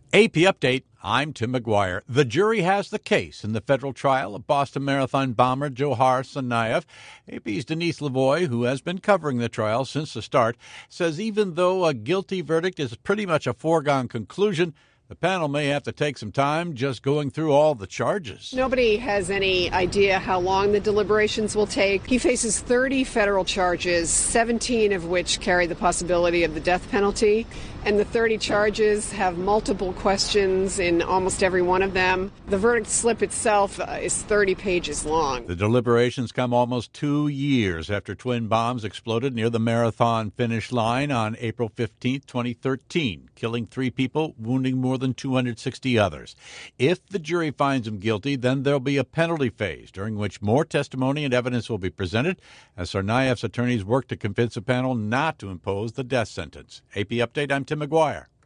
AP Update, I'm Tim McGuire. The jury has the case in the federal trial of Boston Marathon bomber Dzhokhar Tsarnaev. AP's Denise Lavoie, who has been covering the trial since the start, says even though a guilty verdict is pretty much a foregone conclusion, the panel may have to take some time just going through all the charges. Nobody has any idea how long the deliberations will take. He faces 30 federal charges, 17 of which carry the possibility of the death penalty. And the 30 charges have multiple questions in almost every one of them. The verdict slip itself is 30 pages long. The deliberations come almost 2 years after twin bombs exploded near the marathon finish line on April 15, 2013, killing 3 people, wounding more than 260 others. If the jury finds him guilty, then there'll be a penalty phase during which more testimony and evidence will be presented as Tsarnaev's attorneys work to convince the panel not to impose the death sentence. AP Update, I'm Tim McGuire.